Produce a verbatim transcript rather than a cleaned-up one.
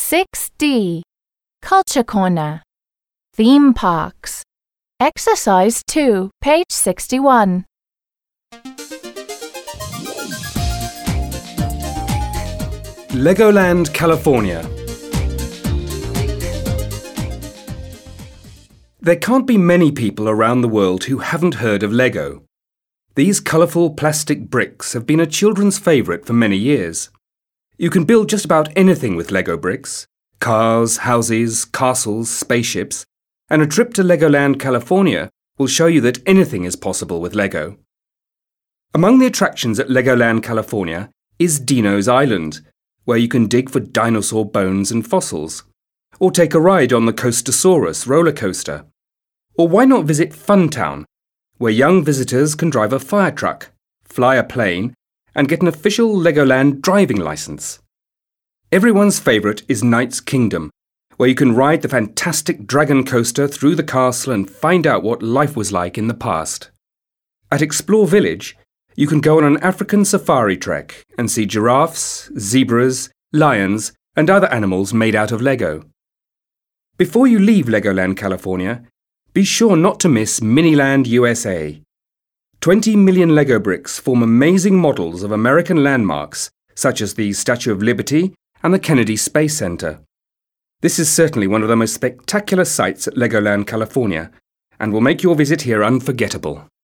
six D. Culture Corner. Theme Parks. Exercise two, page sixty-one. Legoland, California. There can't be many people around the world who haven't heard of Lego. These colourful plastic bricks have been a children's favourite for many years. You can build just about anything with Lego bricks: cars, houses, castles, spaceships, and a trip to Legoland, California will show you that anything is possible with Lego. Among the attractions at Legoland, California is Dino's Island, where you can dig for dinosaur bones and fossils, or take a ride on the Coastosaurus roller coaster. Or why not visit Funtown, where young visitors can drive a fire truck, fly a plane, and get an official Legoland driving license. Everyone's favourite is Knight's Kingdom, where you can ride the fantastic dragon coaster through the castle and find out what life was like in the past. At Explore Village, you can go on an African safari trek and see giraffes, zebras, lions, and other animals made out of Lego. Before you leave Legoland, California, be sure not to miss Miniland U S A. twenty million Lego bricks form amazing models of American landmarks such as the Statue of Liberty and the Kennedy Space Center. This is certainly one of the most spectacular sights at Legoland, California, and will make your visit here unforgettable.